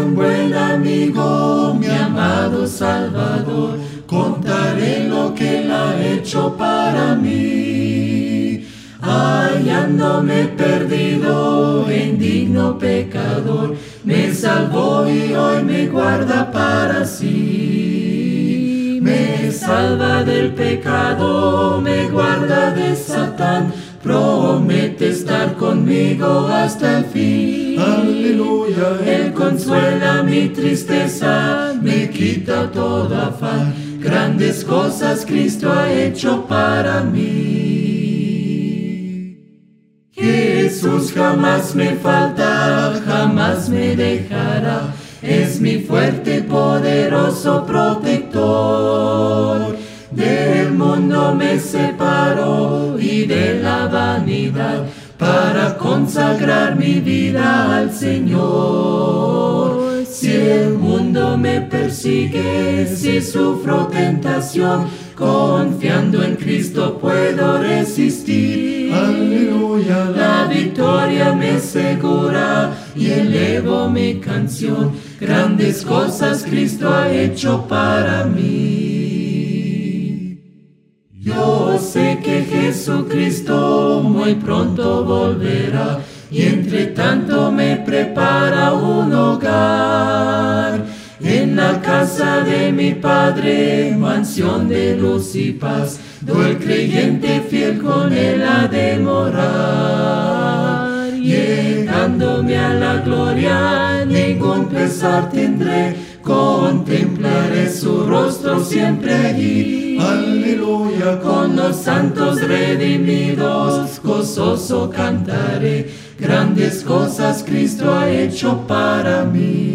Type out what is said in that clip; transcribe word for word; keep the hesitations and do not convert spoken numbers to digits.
un buen amigo, mi amado Salvador, contaré lo que Él ha hecho para mí. Hallándome perdido, indigno pecador, me salvó y hoy me guarda para sí. Me salva del pecado, me guarda de Satán, promete estar conmigo hasta el fin. Aleluya. Él consuela mi tristeza, me quita todo afán. Grandes cosas Cristo ha hecho para mí. Jesús jamás me falta, jamás me dejará. Es mi fuerte, poderoso protector. Del mundo me separó y de la vanidad, para consagrar mi vida al Señor. Si el mundo me persigue, si sufro tentación, confiando en Cristo puedo resistir. Aleluya. La victoria me asegura y elevo mi canción. Grandes cosas Cristo ha hecho para mí. Yo sé que Jesucristo muy pronto volverá, y entre tanto me prepara un hogar. En la casa de mi Padre, mansión de luz y paz, do el creyente fiel con Él ha de morar. Llegándome a la gloria, ningún pesar tendré, contemplaré su rostro siempre allí. Aleluya. Con los santos redimidos, gozoso cantaré, grandes cosas Cristo ha hecho para mí.